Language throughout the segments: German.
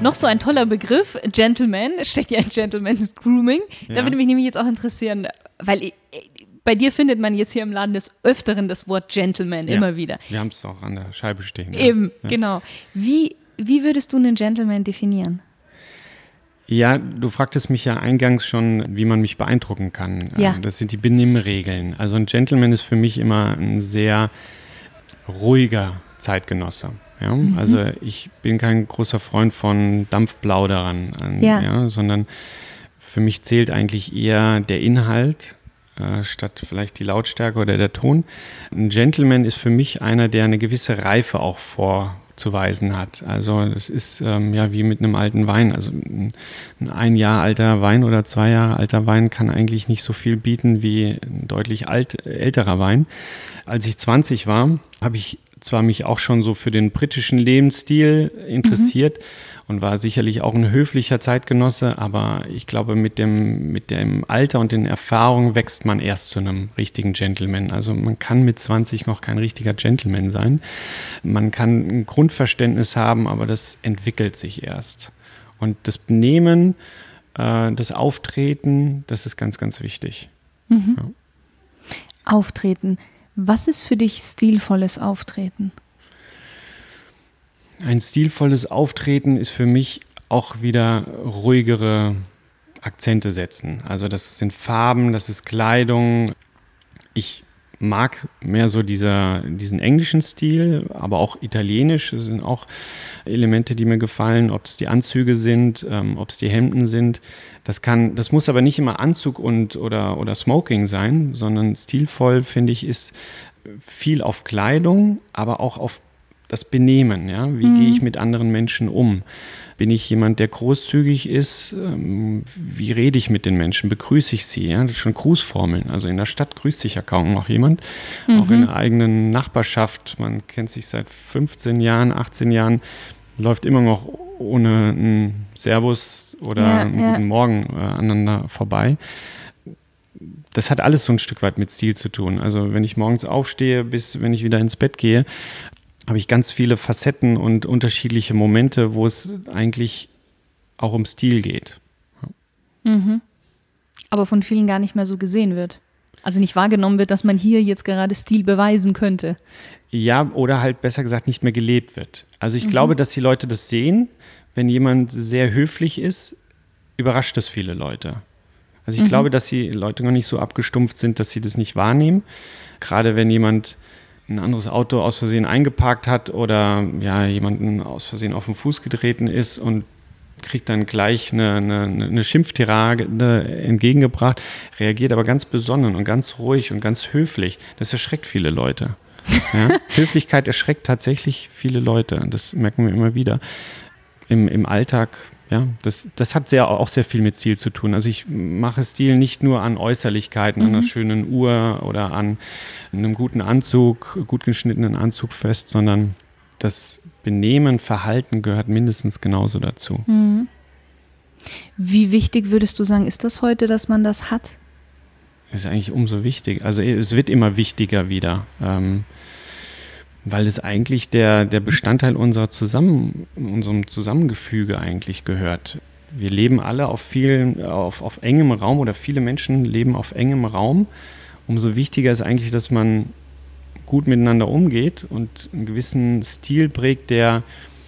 Noch so ein toller Begriff, Gentleman, steckt ja ein Gentleman's Grooming. Ja. Da würde mich nämlich jetzt auch interessieren, weil bei dir findet man jetzt hier im Laden des Öfteren das Wort Gentleman immer wieder. Wir haben es auch an der Scheibe stehen. Eben, genau. Wie würdest du einen Gentleman definieren? Ja, du fragtest mich ja eingangs schon, wie man mich beeindrucken kann. Ja. Das sind die Benimmregeln. Also ein Gentleman ist für mich immer ein sehr ruhiger Zeitgenosse. Ja? Also ich bin kein großer Freund von Dampfplauderern, sondern für mich zählt eigentlich eher der Inhalt statt vielleicht die Lautstärke oder der Ton. Ein Gentleman ist für mich einer, der eine gewisse Reife auch vorzuweisen hat. Also das ist wie mit einem alten Wein. Also ein Jahr alter Wein oder 2 Jahre alter Wein kann eigentlich nicht so viel bieten wie ein deutlich älterer Wein. Als ich 20 war, habe ich zwar mich auch schon so für den britischen Lebensstil interessiert und war sicherlich auch ein höflicher Zeitgenosse, aber ich glaube, mit dem Alter und den Erfahrungen wächst man erst zu einem richtigen Gentleman. Also man kann mit 20 noch kein richtiger Gentleman sein. Man kann ein Grundverständnis haben, aber das entwickelt sich erst. Und das Benehmen, das Auftreten, das ist ganz, ganz wichtig. Ja. Auftreten. Was ist für dich stilvolles Auftreten? Ein stilvolles Auftreten ist für mich auch wieder ruhigere Akzente setzen. Also das sind Farben, das ist Kleidung. Ich mag mehr so diesen englischen Stil, aber auch italienisch. Das sind auch Elemente, die mir gefallen, ob es die Anzüge sind, ob es die Hemden sind. Das muss aber nicht immer Anzug oder Smoking sein, sondern stilvoll, finde ich, ist viel auf Kleidung, aber auch auf das Benehmen. Ja? Wie gehe ich mit anderen Menschen um? Bin ich jemand, der großzügig ist? Wie rede ich mit den Menschen? Begrüße ich sie? Ja? Das sind schon Grußformeln. Also in der Stadt grüßt sich ja kaum noch jemand. Auch in der eigenen Nachbarschaft. Man kennt sich seit 15 Jahren, 18 Jahren, läuft immer noch ohne ein Servus oder einen guten Morgen aneinander vorbei. Das hat alles so ein Stück weit mit Stil zu tun. Also wenn ich morgens aufstehe, bis wenn ich wieder ins Bett gehe, habe ich ganz viele Facetten und unterschiedliche Momente, wo es eigentlich auch um Stil geht. Aber von vielen gar nicht mehr so gesehen wird. Also nicht wahrgenommen wird, dass man hier jetzt gerade Stil beweisen könnte. Ja, oder halt besser gesagt nicht mehr gelebt wird. Also ich glaube, dass die Leute das sehen. Wenn jemand sehr höflich ist, überrascht das viele Leute. Also ich glaube, dass die Leute noch nicht so abgestumpft sind, dass sie das nicht wahrnehmen. Gerade wenn jemand ein anderes Auto aus Versehen eingeparkt hat oder jemanden aus Versehen auf den Fuß getreten ist und kriegt dann gleich eine Schimpftirade entgegengebracht, reagiert aber ganz besonnen und ganz ruhig und ganz höflich. Das erschreckt viele Leute. Ja? Höflichkeit erschreckt tatsächlich viele Leute. Das merken wir immer wieder. Im Alltag, ja, das hat auch sehr viel mit Stil zu tun. Also ich mache Stil nicht nur an Äußerlichkeiten, an einer schönen Uhr oder an einem guten Anzug, gut geschnittenen Anzug fest, sondern das Benehmen, Verhalten gehört mindestens genauso dazu. Wie wichtig würdest du sagen, ist das heute, dass man das hat? Ist eigentlich umso wichtiger. Also es wird immer wichtiger wieder, weil es eigentlich der Bestandteil unserem Zusammengefüge eigentlich gehört. Wir leben alle auf engem Raum oder viele Menschen leben auf engem Raum. Umso wichtiger ist eigentlich, dass man gut miteinander umgeht und einen gewissen Stil prägt, der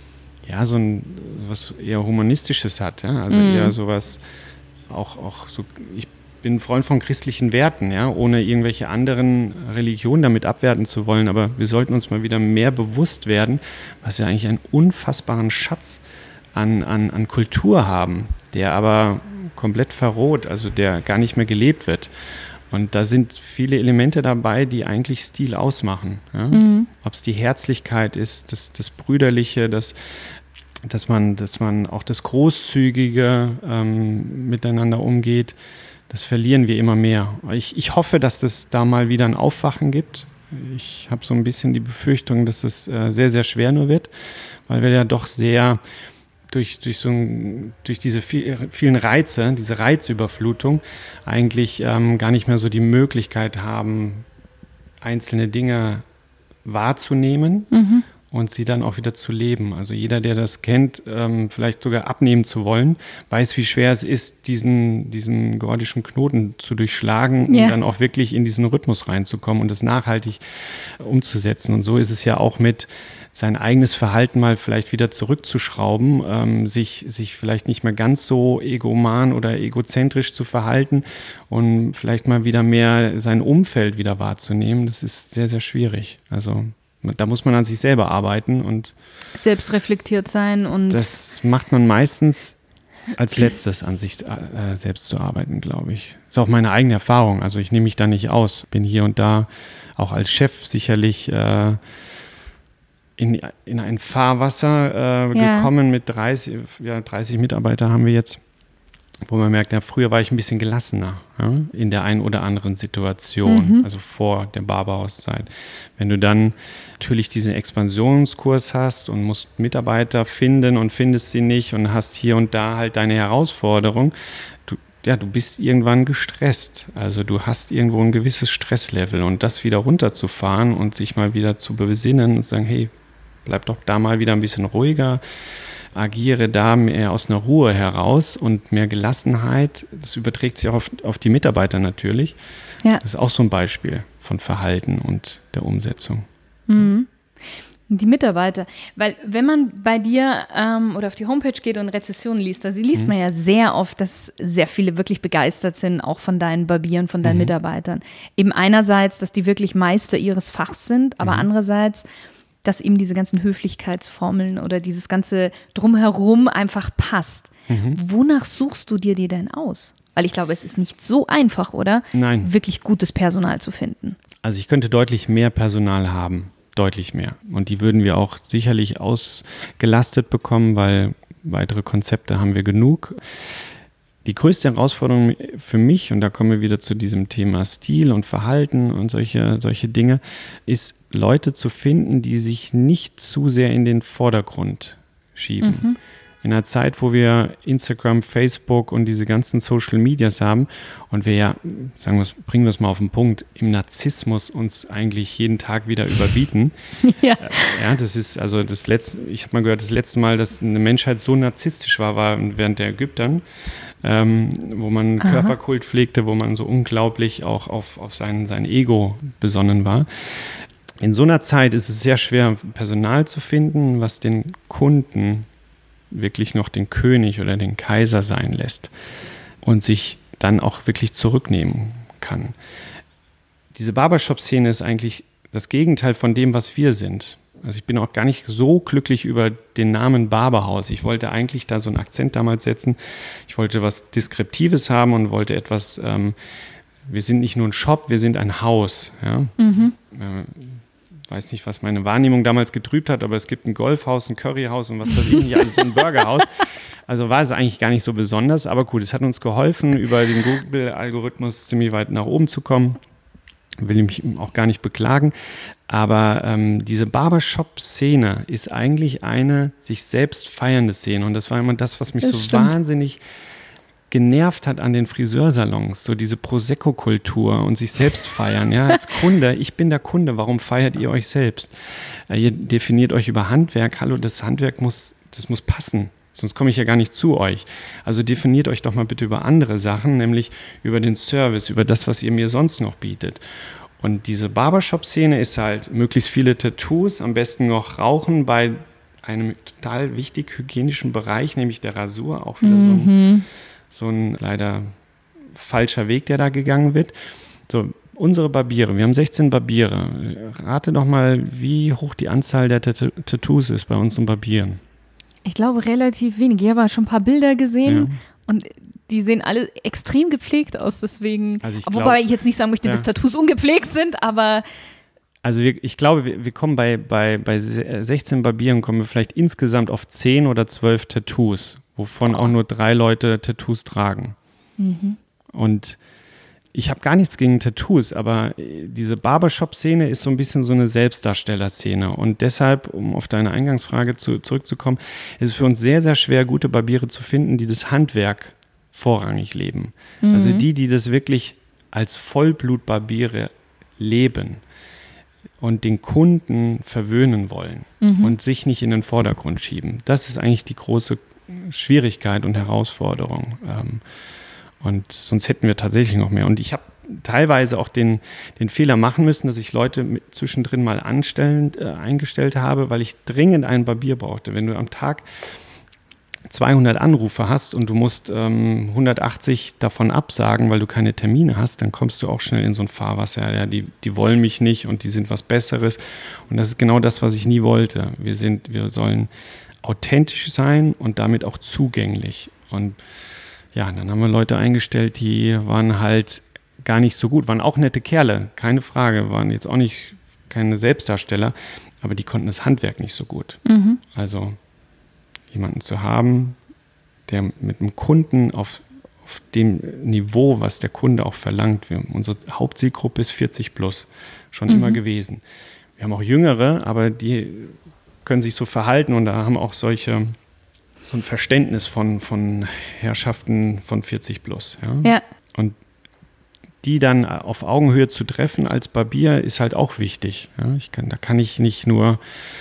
was eher Humanistisches hat. Ja? Also eher sowas, auch so, ich bin ein Freund von christlichen Werten, ja, ohne irgendwelche anderen Religionen damit abwerten zu wollen, aber wir sollten uns mal wieder mehr bewusst werden, was wir eigentlich einen unfassbaren Schatz an Kultur haben, der aber komplett verroht, also der gar nicht mehr gelebt wird. Und da sind viele Elemente dabei, die eigentlich Stil ausmachen. Ja? Ob es die Herzlichkeit ist, das Brüderliche, dass man auch das Großzügige miteinander umgeht. Das verlieren wir immer mehr. Ich hoffe, dass es da mal wieder ein Aufwachen gibt. Ich habe so ein bisschen die Befürchtung, dass es sehr, sehr schwer nur wird, weil wir ja doch sehr durch diese vielen Reize, diese Reizüberflutung eigentlich gar nicht mehr so die Möglichkeit haben, einzelne Dinge wahrzunehmen und sie dann auch wieder zu leben. Also jeder, der das kennt, vielleicht sogar abnehmen zu wollen, weiß, wie schwer es ist, diesen gordischen Knoten zu durchschlagen und dann auch wirklich in diesen Rhythmus reinzukommen und das nachhaltig umzusetzen. Und so ist es ja auch mit sein eigenes Verhalten mal vielleicht wieder zurückzuschrauben, sich vielleicht nicht mehr ganz so egoman oder egozentrisch zu verhalten und vielleicht mal wieder mehr sein Umfeld wieder wahrzunehmen. Das ist sehr, sehr schwierig. Also da muss man an sich selber arbeiten und selbstreflektiert sein. Und das macht man meistens als letztes, an sich selbst zu arbeiten, glaube ich. Ist auch meine eigene Erfahrung. Also ich nehme mich da nicht aus. Bin hier und da auch als Chef sicherlich in ein Fahrwasser gekommen mit 30 Mitarbeiter haben wir jetzt, wo man merkt, ja, früher war ich ein bisschen gelassener in der einen oder anderen Situation, also vor der Barberhauszeit. Wenn du dann natürlich diesen Expansionskurs hast und musst Mitarbeiter finden und findest sie nicht und hast hier und da halt deine Herausforderung, du bist irgendwann gestresst. Also du hast irgendwo ein gewisses Stresslevel und das wieder runterzufahren und sich mal wieder zu besinnen und sagen, hey, bleib doch da mal wieder ein bisschen ruhiger, agiere da mehr aus einer Ruhe heraus und mehr Gelassenheit. Das überträgt sich auch auf die Mitarbeiter natürlich. Ja. Das ist auch so ein Beispiel von Verhalten und der Umsetzung. Mhm. Die Mitarbeiter, weil wenn man bei dir oder auf die Homepage geht und Rezensionen liest, da liest man ja sehr oft, dass sehr viele wirklich begeistert sind, auch von deinen Barbieren, von deinen Mitarbeitern. Eben einerseits, dass die wirklich Meister ihres Fachs sind, aber andererseits, dass eben diese ganzen Höflichkeitsformeln oder dieses ganze Drumherum einfach passt. Wonach suchst du dir die denn aus? Weil ich glaube, es ist nicht so einfach, oder? Nein. Wirklich gutes Personal zu finden. Also ich könnte deutlich mehr Personal haben, deutlich mehr. Und die würden wir auch sicherlich ausgelastet bekommen, weil weitere Konzepte haben wir genug. Die größte Herausforderung für mich, und da kommen wir wieder zu diesem Thema Stil und Verhalten und solche Dinge, ist, Leute zu finden, die sich nicht zu sehr in den Vordergrund schieben. In einer Zeit, wo wir Instagram, Facebook und diese ganzen Social Medias haben und wir ja, bringen wir es mal auf den Punkt, im Narzissmus uns eigentlich jeden Tag wieder überbieten. Ja, das ist also ich habe mal gehört, das letzte Mal, dass eine Menschheit so narzisstisch war während der Ägyptern, wo man Körperkult pflegte, wo man so unglaublich auch auf sein Ego besonnen war. In so einer Zeit ist es sehr schwer, Personal zu finden, was den Kunden wirklich noch den König oder den Kaiser sein lässt und sich dann auch wirklich zurücknehmen kann. Diese Barbershop-Szene ist eigentlich das Gegenteil von dem, was wir sind. Also ich bin auch gar nicht so glücklich über den Namen Barberhaus. Ich wollte eigentlich da so einen Akzent damals setzen. Ich wollte was Deskriptives haben und wollte etwas, wir sind nicht nur ein Shop, wir sind ein Haus. Ja? Weiß nicht, was meine Wahrnehmung damals getrübt hat, aber es gibt ein Golfhaus, ein Curryhaus und was weiß ich nicht, alles so ein Burgerhaus. Also war es eigentlich gar nicht so besonders, aber gut, es hat uns geholfen, über den Google-Algorithmus ziemlich weit nach oben zu kommen. Will ich mich auch gar nicht beklagen. Aber diese Barbershop-Szene ist eigentlich eine sich selbst feiernde Szene und das war immer das, was mich wahnsinnig genervt hat an den Friseursalons, so diese Prosecco-Kultur und sich selbst feiern. Ja, als Kunde, ich bin der Kunde, warum feiert ihr euch selbst? Ihr definiert euch über Handwerk. Hallo, das Handwerk muss passen, sonst komme ich ja gar nicht zu euch. Also definiert euch doch mal bitte über andere Sachen, nämlich über den Service, über das, was ihr mir sonst noch bietet. Und diese Barbershop-Szene ist halt möglichst viele Tattoos, am besten noch Rauchen bei einem total wichtig hygienischen Bereich, nämlich der Rasur, auch wieder so ein leider falscher Weg, der da gegangen wird. So, unsere Barbiere, wir haben 16 Barbiere. Rate doch mal, wie hoch die Anzahl der Tattoos ist bei unseren Barbieren. Ich glaube, relativ wenig. Ich habe schon ein paar Bilder gesehen und die sehen alle extrem gepflegt aus, deswegen. Also wobei ich jetzt nicht sagen möchte, dass Tattoos ungepflegt sind, aber. Also ich glaube, wir kommen bei 16 Barbieren, kommen wir vielleicht insgesamt auf 10 oder 12 Tattoos, wovon auch nur 3 Leute Tattoos tragen. Und ich habe gar nichts gegen Tattoos, aber diese Barbershop-Szene ist so ein bisschen so eine Selbstdarsteller-Szene. Und deshalb, um auf deine Eingangsfrage zurückzukommen, ist es für uns sehr, sehr schwer, gute Barbiere zu finden, die das Handwerk vorrangig leben. Also die das wirklich als Vollblutbarbiere leben. und den Kunden verwöhnen wollen und sich nicht in den Vordergrund schieben. Das ist eigentlich die große Schwierigkeit und Herausforderung. Und sonst hätten wir tatsächlich noch mehr. Und ich habe teilweise auch den Fehler machen müssen, dass ich Leute zwischendrin mal eingestellt habe, weil ich dringend einen Barbier brauchte. Wenn du am Tag 200 Anrufe hast und du musst 180 davon absagen, weil du keine Termine hast, dann kommst du auch schnell in so ein Fahrwasser. Ja, die wollen mich nicht und die sind was Besseres. Und das ist genau das, was ich nie wollte. Wir sollen authentisch sein und damit auch zugänglich. Und ja, dann haben wir Leute eingestellt, die waren halt gar nicht so gut, waren auch nette Kerle, keine Frage, waren jetzt auch nicht keine Selbstdarsteller, aber die konnten das Handwerk nicht so gut. Also jemanden zu haben, der mit einem Kunden auf dem Niveau, was der Kunde auch verlangt. Unsere Hauptzielgruppe ist 40 plus, schon immer gewesen. Wir haben auch Jüngere, aber die können sich so verhalten und da haben auch so ein Verständnis von Herrschaften von 40 plus. Ja? Und die dann auf Augenhöhe zu treffen als Barbier ist halt auch wichtig. Ja? Da kann ich nicht nur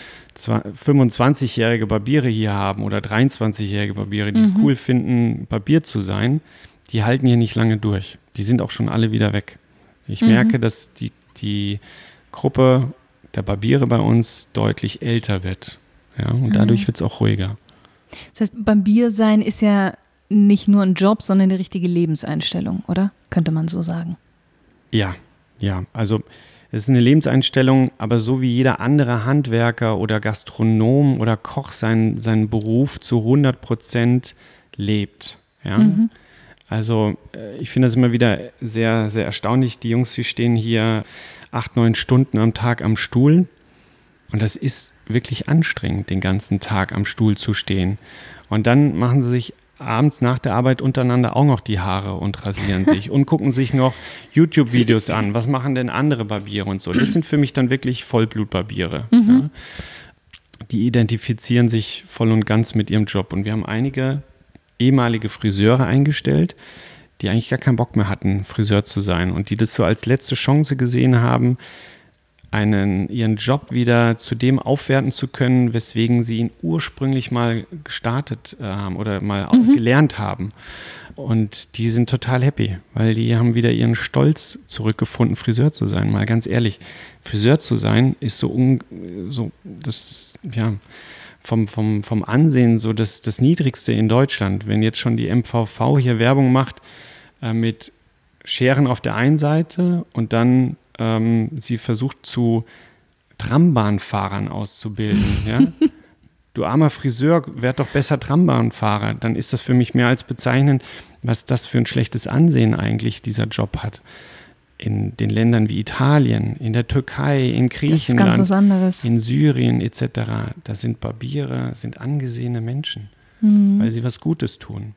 25-jährige Barbiere hier haben oder 23-jährige Barbiere, die es cool finden, Barbier zu sein. Die halten hier nicht lange durch. Die sind auch schon alle wieder weg. Ich merke, dass die Gruppe der Barbiere bei uns deutlich älter wird. Ja? Und dadurch wird es auch ruhiger. Das heißt, Barbier sein ist ja nicht nur ein Job, sondern eine richtige Lebenseinstellung, oder? Könnte man so sagen. Ja. Also es ist eine Lebenseinstellung, aber so wie jeder andere Handwerker oder Gastronom oder Koch seinen Beruf zu 100% lebt. Ja? Also ich finde das immer wieder sehr, sehr erstaunlich. Die Jungs, die stehen hier 8-9 Stunden am Tag am Stuhl und das ist wirklich anstrengend, den ganzen Tag am Stuhl zu stehen. Und dann machen sie sich abends nach der Arbeit untereinander auch noch die Haare und rasieren sich und gucken sich noch YouTube-Videos an. Was machen denn andere Barbiere und so? Das sind für mich dann wirklich Vollblutbarbiere. Ja? Die identifizieren sich voll und ganz mit ihrem Job. Und wir haben einige ehemalige Friseure eingestellt, die eigentlich gar keinen Bock mehr hatten, Friseur zu sein und die das so als letzte Chance gesehen haben, ihren Job wieder zu dem aufwerten zu können, weswegen sie ihn ursprünglich mal gestartet haben oder mal gelernt haben. Und die sind total happy, weil die haben wieder ihren Stolz zurückgefunden, Friseur zu sein. Mal ganz ehrlich, Friseur zu sein ist vom Ansehen so das Niedrigste in Deutschland. Wenn jetzt schon die MVV hier Werbung macht mit Scheren auf der einen Seite und dann sie versucht zu Trambahnfahrern auszubilden. Ja? Du armer Friseur, werd doch besser Trambahnfahrer. Dann ist das für mich mehr als bezeichnend, was das für ein schlechtes Ansehen eigentlich dieser Job hat. In den Ländern wie Italien, in der Türkei, in Griechenland, das ist ganz was anderes. In Syrien etc. Da sind Barbiere, sind angesehene Menschen, weil sie was Gutes tun.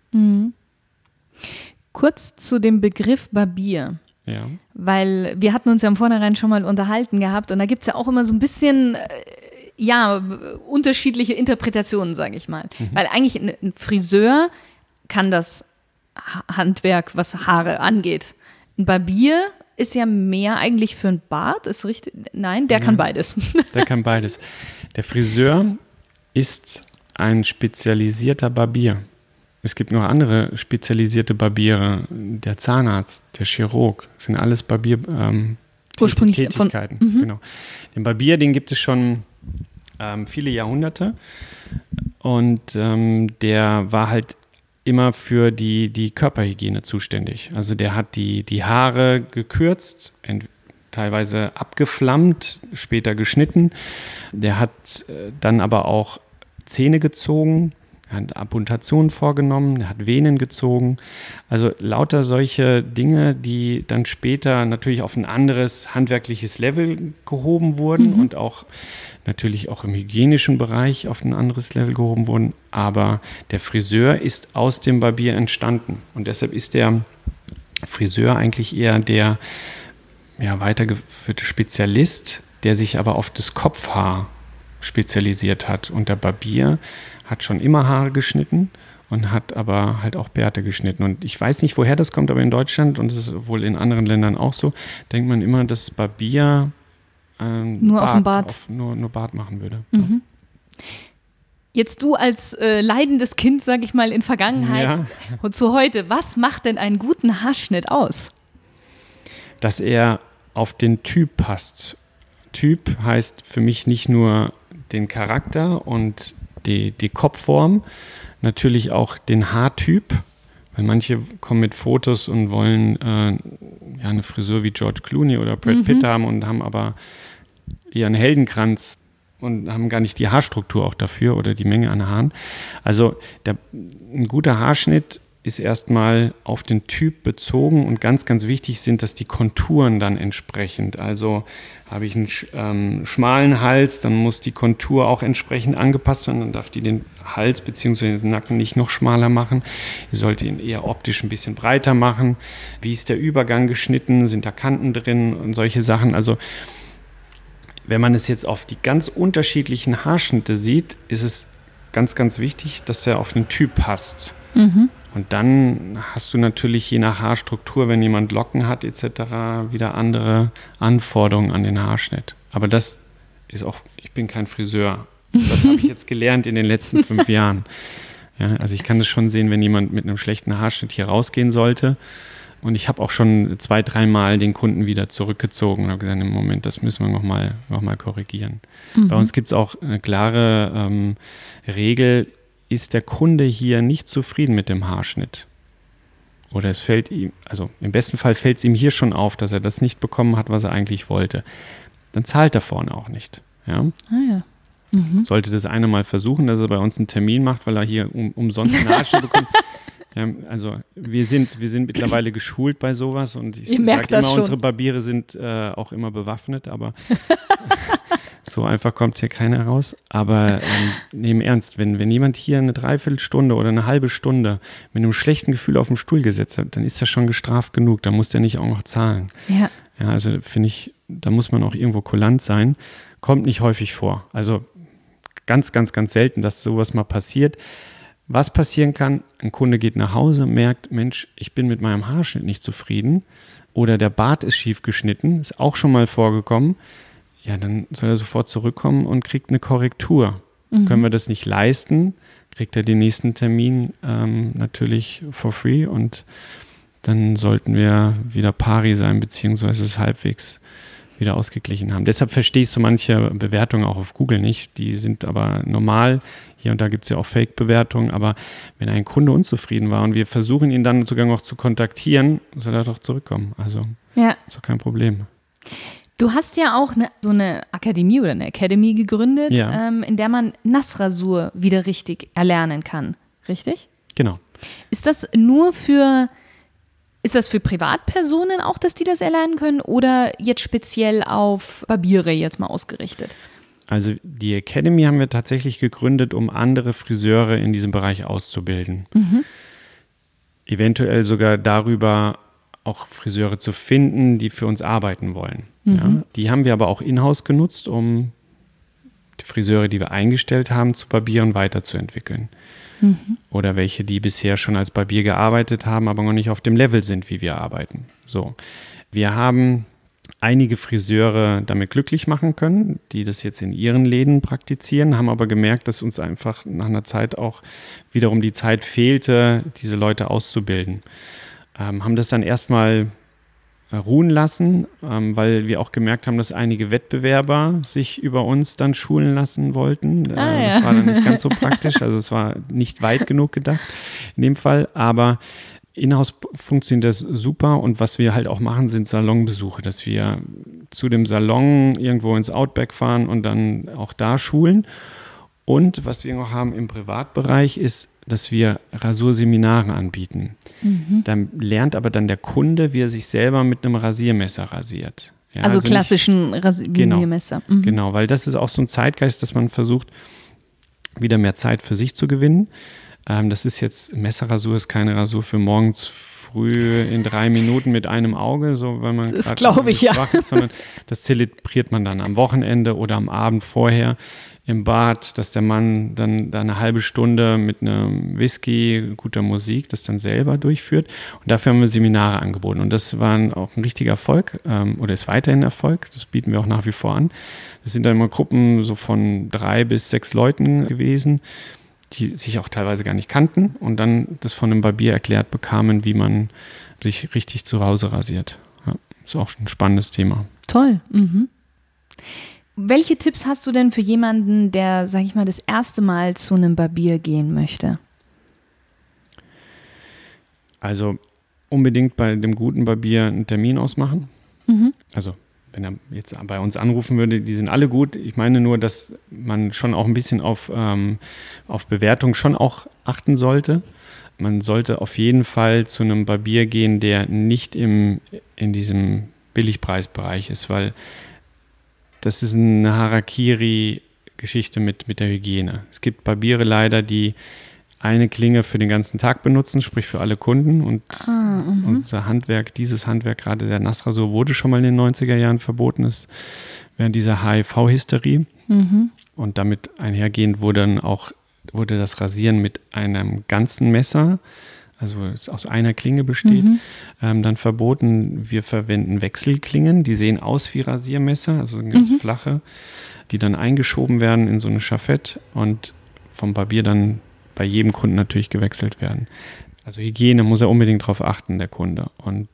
Kurz zu dem Begriff Barbier. Ja. Weil wir hatten uns ja im Vornherein schon mal unterhalten gehabt und da gibt es ja auch immer so ein bisschen unterschiedliche Interpretationen, sage ich mal. Weil eigentlich ein Friseur kann das Handwerk, was Haare angeht. Ein Barbier ist ja mehr eigentlich für ein Bart, ist richtig? Nein, der kann beides. Der kann beides. Der Friseur ist ein spezialisierter Barbier. Es gibt noch andere spezialisierte Barbiere, der Zahnarzt, der Chirurg, das sind alles Tätigkeiten. Genau. Den Barbier, den gibt es schon viele Jahrhunderte und der war halt immer für die Körperhygiene zuständig. Also der hat die Haare gekürzt, teilweise abgeflammt, später geschnitten. Der hat dann aber auch Zähne gezogen, er hat Amputationen vorgenommen, er hat Venen gezogen. Also lauter solche Dinge, die dann später natürlich auf ein anderes handwerkliches Level gehoben wurden und auch natürlich auch im hygienischen Bereich auf ein anderes Level gehoben wurden. Aber der Friseur ist aus dem Barbier entstanden. Und deshalb ist der Friseur eigentlich eher der weitergeführte Spezialist, der sich aber auf das Kopfhaar spezialisiert hat. Und der Barbier hat schon immer Haare geschnitten und hat aber halt auch Bärte geschnitten. Und ich weiß nicht, woher das kommt, aber in Deutschland, und das ist wohl in anderen Ländern auch so, denkt man immer, dass Barbier nur auf dem Bart. Nur Bart machen würde. Mhm. Jetzt du als leidendes Kind, sag ich mal, in Vergangenheit und zu heute, was macht denn einen guten Haarschnitt aus? Dass er auf den Typ passt. Typ heißt für mich nicht nur den Charakter und die Kopfform, natürlich auch den Haartyp, weil manche kommen mit Fotos und wollen eine Frisur wie George Clooney oder Brad Pitt haben und haben aber eher einen Heldenkranz und haben gar nicht die Haarstruktur auch dafür oder die Menge an Haaren. Also ein guter Haarschnitt ist erstmal auf den Typ bezogen und ganz, ganz wichtig sind, dass die Konturen dann entsprechend, also habe ich einen schmalen Hals, dann muss die Kontur auch entsprechend angepasst werden, dann darf die den Hals bzw. den Nacken nicht noch schmaler machen. Ihr solltet ihn eher optisch ein bisschen breiter machen. Wie ist der Übergang geschnitten? Sind da Kanten drin und solche Sachen? Also wenn man es jetzt auf die ganz unterschiedlichen Haarschnitte sieht, ist es ganz, ganz wichtig, dass der auf den Typ passt. Mhm. Und dann hast du natürlich je nach Haarstruktur, wenn jemand Locken hat etc., wieder andere Anforderungen an den Haarschnitt. Aber das ist auch, ich bin kein Friseur. Das habe ich jetzt gelernt in den letzten 5 Jahren. Ja, also ich kann das schon sehen, wenn jemand mit einem schlechten Haarschnitt hier rausgehen sollte. Und ich habe auch schon 2-3 Mal den Kunden wieder zurückgezogen und habe gesagt, im Moment, das müssen wir noch mal korrigieren. Mhm. Bei uns gibt es auch eine klare Regel, ist der Kunde hier nicht zufrieden mit dem Haarschnitt oder es fällt ihm, also im besten Fall fällt es ihm hier schon auf, dass er das nicht bekommen hat, was er eigentlich wollte, dann zahlt er vorne auch nicht. Ja? Sollte das eine mal versuchen, dass er bei uns einen Termin macht, weil er hier umsonst einen Haarschnitt bekommt. Ja, also wir sind mittlerweile geschult bei sowas und ich sage immer, unsere Barbiere sind auch immer bewaffnet, aber so einfach kommt hier keiner raus. Aber im Ernst, wenn jemand hier eine Dreiviertelstunde oder eine halbe Stunde mit einem schlechten Gefühl auf dem Stuhl gesetzt hat, dann ist er schon gestraft genug. Da muss der nicht auch noch zahlen. Ja, also finde ich, da muss man auch irgendwo kulant sein. Kommt nicht häufig vor. Also ganz, ganz, ganz selten, dass sowas mal passiert. Was passieren kann, ein Kunde geht nach Hause, merkt, Mensch, ich bin mit meinem Haarschnitt nicht zufrieden oder der Bart ist schief geschnitten, ist auch schon mal vorgekommen. Ja, dann soll er sofort zurückkommen und kriegt eine Korrektur. Mhm. Können wir das nicht leisten, kriegt er den nächsten Termin natürlich for free und dann sollten wir wieder pari sein, beziehungsweise es halbwegs wieder ausgeglichen haben. Deshalb verstehe ich so manche Bewertungen auch auf Google nicht. Die sind aber normal. Hier und da gibt es ja auch Fake-Bewertungen. Aber wenn ein Kunde unzufrieden war und wir versuchen, ihn dann sogar noch zu kontaktieren, soll er doch zurückkommen. Also ist doch kein Problem. Du hast ja auch so eine Akademie oder eine Academy gegründet, in der man Nassrasur wieder richtig erlernen kann. Richtig? Genau. Ist das für Privatpersonen auch, dass die das erlernen können oder jetzt speziell auf Barbiere jetzt mal ausgerichtet? Also die Academy haben wir tatsächlich gegründet, um andere Friseure in diesem Bereich auszubilden. Mhm. Eventuell sogar darüber auch Friseure zu finden, die für uns arbeiten wollen. Mhm. Ja, die haben wir aber auch in-house genutzt, um die Friseure, die wir eingestellt haben, zu Barbieren weiterzuentwickeln. Mhm. Oder welche, die bisher schon als Barbier gearbeitet haben, aber noch nicht auf dem Level sind, wie wir arbeiten. So. Wir haben einige Friseure damit glücklich machen können, die das jetzt in ihren Läden praktizieren, haben aber gemerkt, dass uns einfach nach einer Zeit auch wiederum die Zeit fehlte, diese Leute auszubilden. Haben das dann erstmal ruhen lassen, weil wir auch gemerkt haben, dass einige Wettbewerber sich über uns dann schulen lassen wollten. Das war dann nicht ganz so praktisch, also es war nicht weit genug gedacht in dem Fall, aber in-house funktioniert das super und was wir halt auch machen, sind Salonbesuche, dass wir zu dem Salon irgendwo ins Outback fahren und dann auch da schulen. Und was wir noch haben im Privatbereich ist, dass wir Rasurseminare anbieten. Mhm. Dann lernt aber dann der Kunde, wie er sich selber mit einem Rasiermesser rasiert. Ja, also klassischen Rasiermesser. Genau, genau, weil das ist auch so ein Zeitgeist, dass man versucht, wieder mehr Zeit für sich zu gewinnen. Das ist jetzt, Messerrasur ist keine Rasur für morgens früh in 3 Minuten mit einem Auge, so weil man das glaube ich, schwach ist, sondern das zelebriert man dann am Wochenende oder am Abend vorher. im Bad, dass der Mann dann da eine halbe Stunde mit einem Whisky, guter Musik, das dann selber durchführt. Und dafür haben wir Seminare angeboten. Und das war auch ein richtiger Erfolg oder ist weiterhin Erfolg. Das bieten wir auch nach wie vor an. Das sind dann immer Gruppen so von 3 bis 6 Leuten gewesen, die sich auch teilweise gar nicht kannten und dann das von einem Barbier erklärt bekamen, wie man sich richtig zu Hause rasiert. Ja, ist auch ein spannendes Thema. Toll. Mhm. Welche Tipps hast du denn für jemanden, der, sag ich mal, das erste Mal zu einem Barbier gehen möchte? Also unbedingt bei dem guten Barbier einen Termin ausmachen. Mhm. Also wenn er jetzt bei uns anrufen würde, die sind alle gut. Ich meine nur, dass man schon auch ein bisschen auf Bewertung schon auch achten sollte. Man sollte auf jeden Fall zu einem Barbier gehen, der nicht in diesem Billigpreisbereich ist, weil das ist eine Harakiri-Geschichte mit der Hygiene. Es gibt Barbiere leider, die eine Klinge für den ganzen Tag benutzen, sprich für alle Kunden. Und unser Handwerk, dieses Handwerk, gerade der Nassrasur, wurde schon mal in den 90er Jahren verboten, ist während dieser HIV-Hysterie. Mhm. Und damit einhergehend wurde das Rasieren mit einem ganzen Messer, also es aus einer Klinge besteht, dann verboten. Wir verwenden Wechselklingen, die sehen aus wie Rasiermesser, also ganz flache, die dann eingeschoben werden in so eine Schafett und vom Barbier dann bei jedem Kunden natürlich gewechselt werden. Also Hygiene muss er unbedingt darauf achten, der Kunde. Und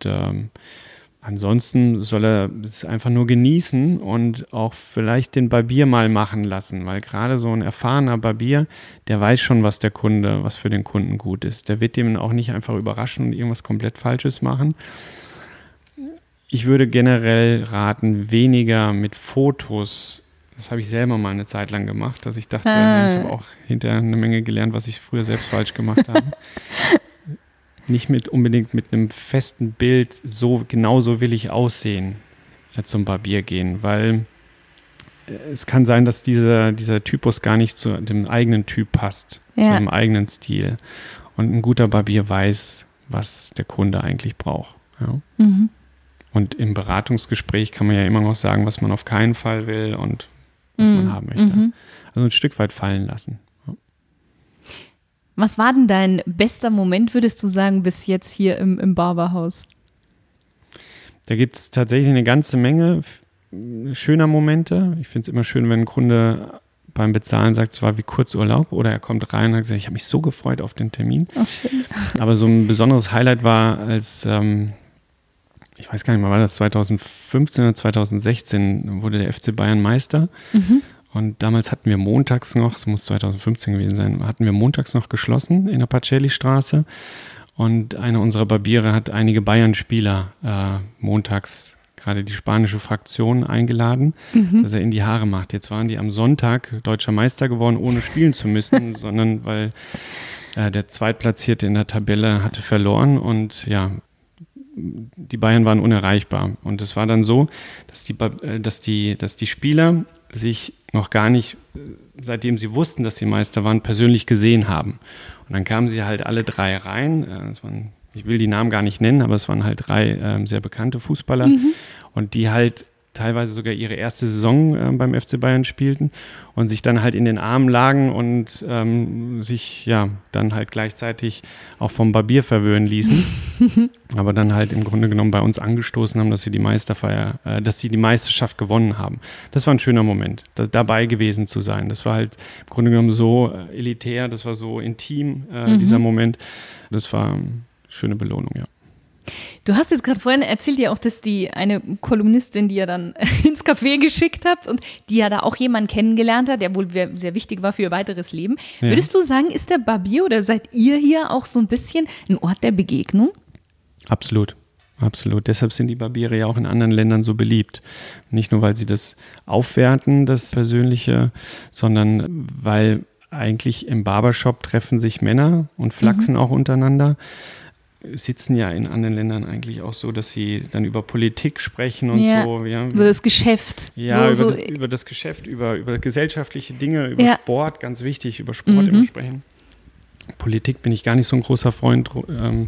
ansonsten soll er es einfach nur genießen und auch vielleicht den Barbier mal machen lassen, weil gerade so ein erfahrener Barbier, der weiß schon, was für den Kunden gut ist. Der wird dem auch nicht einfach überraschen und irgendwas komplett Falsches machen. Ich würde generell raten, weniger mit Fotos. Das habe ich selber mal eine Zeit lang gemacht, dass ich dachte, ich habe auch hinterher eine Menge gelernt, was ich früher selbst falsch gemacht habe. Nicht unbedingt mit einem festen Bild, genauso will ich aussehen, zum Barbier gehen, weil es kann sein, dass dieser Typus gar nicht zu dem eigenen Typ passt, zu einem eigenen Stil. Und ein guter Barbier weiß, was der Kunde eigentlich braucht. Ja. Mhm. Und im Beratungsgespräch kann man ja immer noch sagen, was man auf keinen Fall will und was man haben möchte. Mhm. Also ein Stück weit fallen lassen. Ja. Was war denn dein bester Moment, würdest du sagen, bis jetzt hier im Barberhaus? Da gibt es tatsächlich eine ganze Menge schöner Momente. Ich finde es immer schön, wenn ein Kunde beim Bezahlen sagt, es war wie Kurzurlaub oder er kommt rein und hat gesagt, ich habe mich so gefreut auf den Termin. Ach, schön. Aber so ein besonderes Highlight war, als ich weiß gar nicht mal, war das 2015 oder 2016, wurde der FC Bayern Meister. Mhm. Und damals hatten wir montags noch, es muss 2015 gewesen sein, hatten wir montags noch geschlossen in der Pacelli-Straße. Und einer unserer Barbiere hat einige Bayern-Spieler montags, gerade die spanische Fraktion, eingeladen, dass er in die Haare macht. Jetzt waren die am Sonntag deutscher Meister geworden, ohne spielen zu müssen, sondern weil der Zweitplatzierte in der Tabelle hatte verloren und ja, die Bayern waren unerreichbar. Und es war dann so, dass die Spieler sich noch gar nicht, seitdem sie wussten, dass sie Meister waren, persönlich gesehen haben. Und dann kamen sie halt alle 3 rein. Ich will die Namen gar nicht nennen, aber es waren halt 3 sehr bekannte Fußballer. Und die halt teilweise sogar ihre erste Saison beim FC Bayern spielten und sich dann halt in den Armen lagen und sich ja dann halt gleichzeitig auch vom Barbier verwöhnen ließen. Aber dann halt im Grunde genommen bei uns angestoßen haben, dass sie die Meisterschaft gewonnen haben. Das war ein schöner Moment, dabei gewesen zu sein. Das war halt im Grunde genommen so elitär, das war so intim, dieser Moment. Das war eine schöne Belohnung, ja. Du hast jetzt gerade vorhin erzählt ja auch, dass die eine Kolumnistin, die ihr dann ins Café geschickt habt und die ja da auch jemanden kennengelernt hat, der wohl sehr wichtig war für ihr weiteres Leben. Ja. Würdest du sagen, ist der Barbier oder seid ihr hier auch so ein bisschen ein Ort der Begegnung? Absolut. Absolut. Deshalb sind die Barbiere ja auch in anderen Ländern so beliebt. Nicht nur, weil sie das aufwerten, das Persönliche, sondern weil eigentlich im Barbershop treffen sich Männer und flachsen auch untereinander. Sitzen ja in anderen Ländern eigentlich auch so, dass sie dann über Politik sprechen und so. Ja. Über das Geschäft. Ja, über das Geschäft, über gesellschaftliche Dinge, über Sport, ganz wichtig, über Sport immer sprechen. Politik bin ich gar nicht so ein großer Freund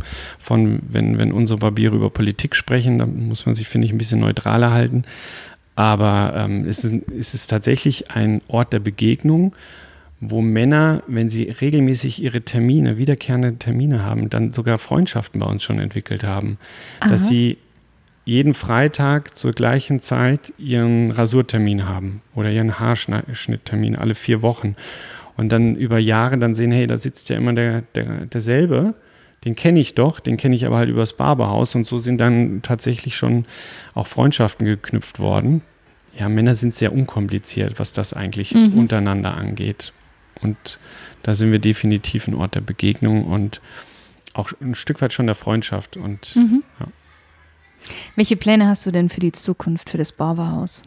von, wenn unsere Barbiere über Politik sprechen, da muss man sich, finde ich, ein bisschen neutraler halten. Aber es ist tatsächlich ein Ort der Begegnung, wo Männer, wenn sie regelmäßig ihre wiederkehrende Termine haben, dann sogar Freundschaften bei uns schon entwickelt haben. Aha. Dass sie jeden Freitag zur gleichen Zeit ihren Rasurtermin haben oder ihren Haarschnitttermin alle 4 Wochen. Und dann über Jahre dann sehen, hey, da sitzt ja immer derselbe, den kenne ich doch, den kenne ich aber halt übers Barberhaus. Und so sind dann tatsächlich schon auch Freundschaften geknüpft worden. Ja, Männer sind sehr unkompliziert, was das eigentlich untereinander angeht. Und da sind wir definitiv ein Ort der Begegnung und auch ein Stück weit schon der Freundschaft. Und ja. Welche Pläne hast du denn für die Zukunft, für das Barberhaus?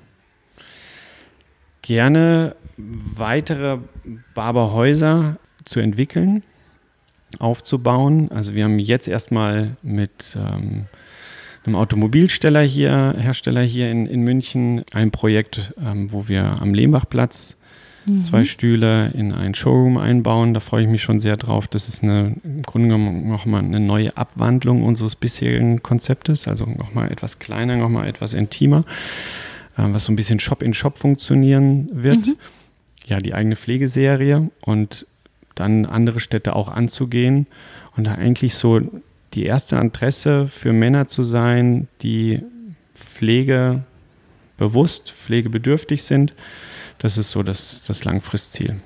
Gerne weitere Barberhäuser zu entwickeln, aufzubauen. Also wir haben jetzt erstmal mit einem Automobilhersteller hier in München ein Projekt, wo wir am Lehmbachplatz 2 Stühle in ein Showroom einbauen. Da freue ich mich schon sehr drauf. Das ist im Grunde genommen nochmal eine neue Abwandlung unseres bisherigen Konzeptes. Also nochmal etwas kleiner, nochmal etwas intimer, was so ein bisschen Shop-in-Shop funktionieren wird. Ja, die eigene Pflegeserie und dann andere Städte auch anzugehen und da eigentlich so die erste Adresse für Männer zu sein, die pflegebewusst, pflegebedürftig sind. Das ist so das Langfristziel.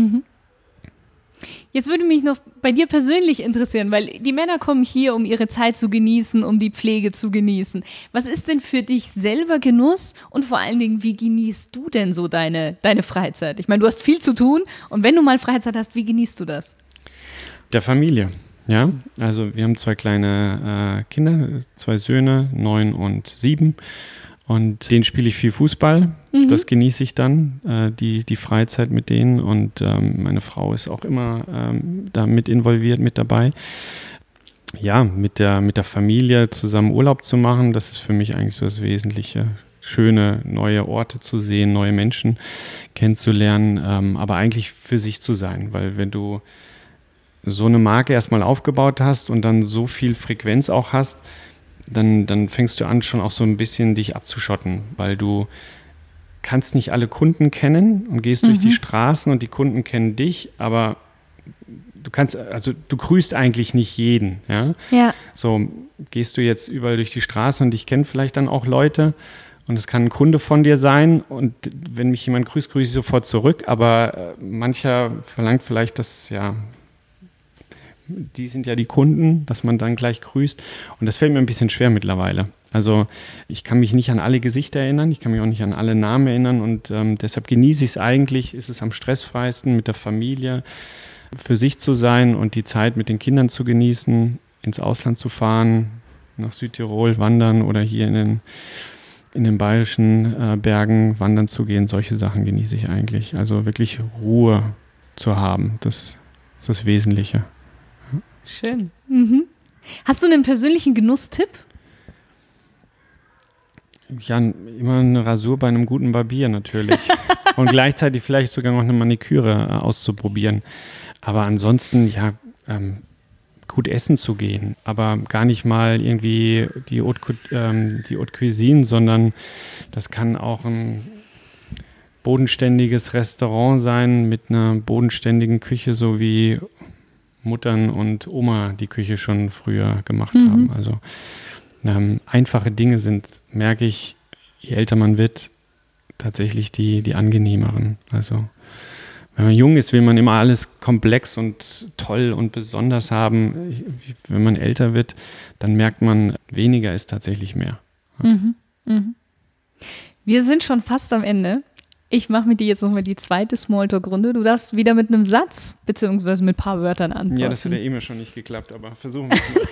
Jetzt würde mich noch bei dir persönlich interessieren, weil die Männer kommen hier, um ihre Zeit zu genießen, um die Pflege zu genießen. Was ist denn für dich selber Genuss und vor allen Dingen, wie genießt du denn so deine Freizeit? Ich meine, du hast viel zu tun und wenn du mal Freizeit hast, wie genießt du das? Der Familie, ja. Also wir haben 2 kleine Kinder, 2 Söhne, 9 und 7. Und denen spiele ich viel Fußball. Das genieße ich dann, die Freizeit mit denen. Und meine Frau ist auch immer da mit involviert, mit dabei. Ja, mit der Familie zusammen Urlaub zu machen, das ist für mich eigentlich so das Wesentliche. Schöne neue Orte zu sehen, neue Menschen kennenzulernen, aber eigentlich für sich zu sein. Weil wenn du so eine Marke erstmal aufgebaut hast und dann so viel Frequenz auch hast, dann fängst du an, schon auch so ein bisschen dich abzuschotten, weil du kannst nicht alle Kunden kennen und gehst durch die Straßen und die Kunden kennen dich, aber du grüßt eigentlich nicht jeden, ja? Ja. So gehst du jetzt überall durch die Straße und dich kennen vielleicht dann auch Leute und es kann ein Kunde von dir sein und wenn mich jemand grüßt, grüße ich sofort zurück, aber mancher verlangt vielleicht, dass, ja, die sind ja die Kunden, dass man dann gleich grüßt. Und das fällt mir ein bisschen schwer mittlerweile. Also ich kann mich nicht an alle Gesichter erinnern, ich kann mich auch nicht an alle Namen erinnern und deshalb genieße ich es eigentlich, ist es am stressfreisten mit der Familie, für sich zu sein und die Zeit mit den Kindern zu genießen, ins Ausland zu fahren, nach Südtirol wandern oder hier in den bayerischen Bergen wandern zu gehen. Solche Sachen genieße ich eigentlich. Also wirklich Ruhe zu haben, das ist das Wesentliche. Schön. Hast du einen persönlichen Genusstipp? Ja, immer eine Rasur bei einem guten Barbier natürlich. Und gleichzeitig vielleicht sogar noch eine Maniküre auszuprobieren. Aber ansonsten, ja, gut essen zu gehen. Aber gar nicht mal irgendwie die Haute Cuisine, sondern das kann auch ein bodenständiges Restaurant sein mit einer bodenständigen Küche, so wie Muttern und Oma die Küche schon früher gemacht haben. Also einfache Dinge sind, merke ich, je älter man wird, tatsächlich die angenehmeren. Also wenn man jung ist, will man immer alles komplex und toll und besonders haben. Wenn man älter wird, dann merkt man, weniger ist tatsächlich mehr. Wir sind schon fast am Ende. Ich mache mit dir jetzt nochmal die zweite Smalltalk-Runde. Du darfst wieder mit einem Satz beziehungsweise mit ein paar Wörtern antworten. Ja, das hat ja immer schon nicht geklappt, aber versuchen wir es mal.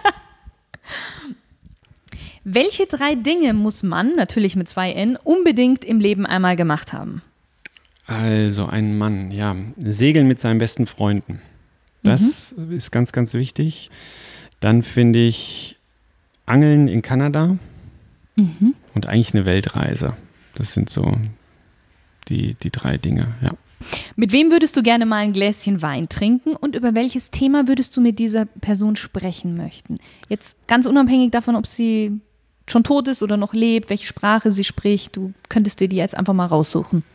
Welche 3 Dinge muss man, natürlich mit 2 N, unbedingt im Leben einmal gemacht haben? Also ein Mann, ja, segeln mit seinen besten Freunden. Das ist ganz, ganz wichtig. Dann finde ich Angeln in Kanada und eigentlich eine Weltreise. Das sind so die 3 Dinge, ja. Mit wem würdest du gerne mal ein Gläschen Wein trinken und über welches Thema würdest du mit dieser Person sprechen möchten? Jetzt ganz unabhängig davon, ob sie schon tot ist oder noch lebt, welche Sprache sie spricht. Du könntest dir die jetzt einfach mal raussuchen.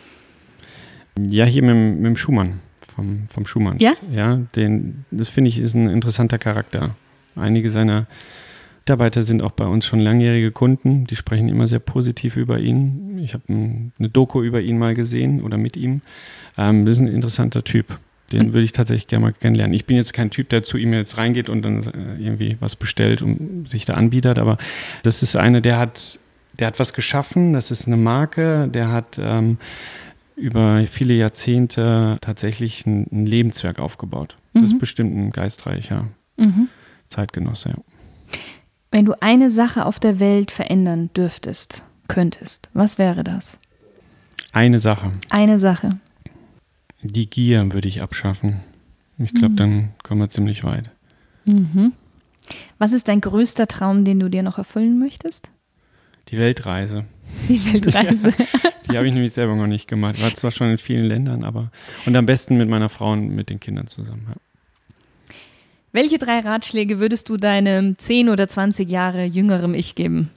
Ja, hier mit dem Schumann, vom Schumann. Ja? Ja, das finde ich ist ein interessanter Charakter. Einige seiner Mitarbeiter sind auch bei uns schon langjährige Kunden, die sprechen immer sehr positiv über ihn. Ich habe eine Doku über ihn mal gesehen oder mit ihm. Das ist ein interessanter Typ. Den würde ich tatsächlich gerne mal kennenlernen. Ich bin jetzt kein Typ, der zu ihm jetzt reingeht und dann irgendwie was bestellt und sich da anbietet, aber das ist einer, der hat was geschaffen, das ist eine Marke, der hat über viele Jahrzehnte tatsächlich ein Lebenswerk aufgebaut. Das ist bestimmt ein geistreicher Zeitgenosse, ja. Wenn du eine Sache auf der Welt verändern könntest, was wäre das? Eine Sache. Eine Sache. Die Gier würde ich abschaffen. Ich glaube, dann kommen wir ziemlich weit. Was ist dein größter Traum, den du dir noch erfüllen möchtest? Die Weltreise. Die Weltreise. Die habe ich nämlich selber noch nicht gemacht. War zwar schon in vielen Ländern, aber und am besten mit meiner Frau und mit den Kindern zusammen. Ja. Welche 3 Ratschläge würdest du deinem 10 oder 20 Jahre jüngerem Ich geben?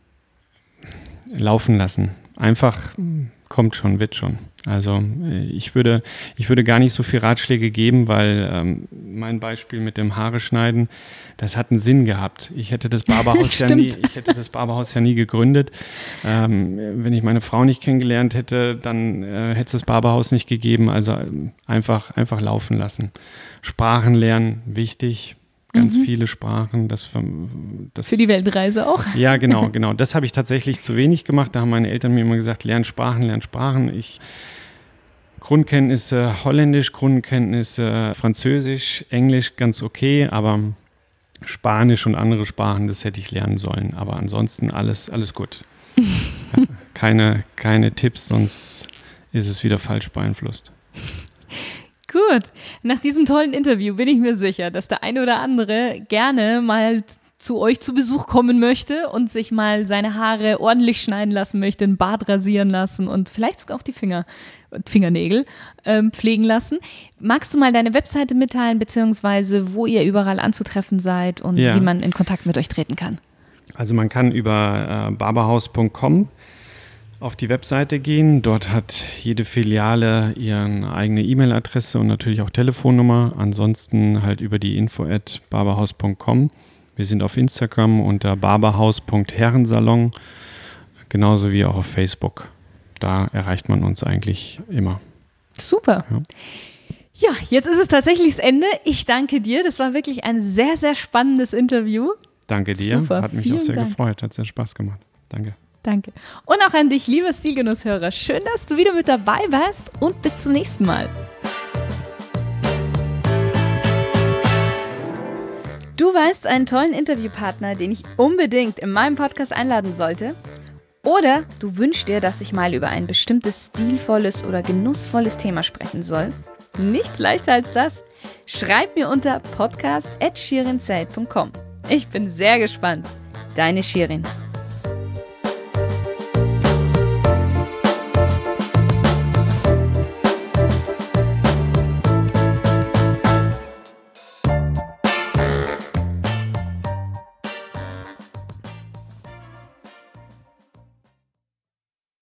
Laufen lassen. Einfach kommt schon, wird schon. Also ich würde gar nicht so viel Ratschläge geben, weil mein Beispiel mit dem Haare schneiden, das hat einen Sinn gehabt. Ich hätte das Barberhaus ja nie gegründet. Wenn ich meine Frau nicht kennengelernt hätte, dann hätte es das Barberhaus nicht gegeben. Also einfach laufen lassen. Sprachen lernen, wichtig. Ganz viele Sprachen. Das für die Weltreise auch? Ja, genau. Das habe ich tatsächlich zu wenig gemacht. Da haben meine Eltern mir immer gesagt, lern Sprachen. Grundkenntnisse Holländisch, Grundkenntnisse Französisch, Englisch ganz okay, aber Spanisch und andere Sprachen, das hätte ich lernen sollen. Aber ansonsten alles gut. Keine Tipps, sonst ist es wieder falsch beeinflusst. Gut, nach diesem tollen Interview bin ich mir sicher, dass der eine oder andere gerne mal zu euch zu Besuch kommen möchte und sich mal seine Haare ordentlich schneiden lassen möchte, einen Bart rasieren lassen und vielleicht sogar auch die Fingernägel pflegen lassen. Magst du mal deine Webseite mitteilen, beziehungsweise wo ihr überall anzutreffen seid und wie man in Kontakt mit euch treten kann? Also man kann über barberhaus.com auf die Webseite gehen. Dort hat jede Filiale ihre eigene E-Mail-Adresse und natürlich auch Telefonnummer. Ansonsten halt über die info@barberhaus.com. Wir sind auf Instagram unter barberhaus.herrensalon, genauso wie auch auf Facebook. Da erreicht man uns eigentlich immer. Super. Ja, jetzt ist es tatsächlich das Ende. Ich danke dir. Das war wirklich ein sehr, sehr spannendes Interview. Danke dir. Super. Hat mich auch sehr gefreut. Hat sehr Spaß gemacht. Danke. Danke. Und auch an dich, lieber Stilgenusshörer. Schön, dass du wieder mit dabei warst und bis zum nächsten Mal. Du weißt einen tollen Interviewpartner, den ich unbedingt in meinem Podcast einladen sollte? Oder du wünschst dir, dass ich mal über ein bestimmtes stilvolles oder genussvolles Thema sprechen soll? Nichts leichter als das. Schreib mir unter podcast@shirinsaid.com. Ich bin sehr gespannt. Deine Shirin.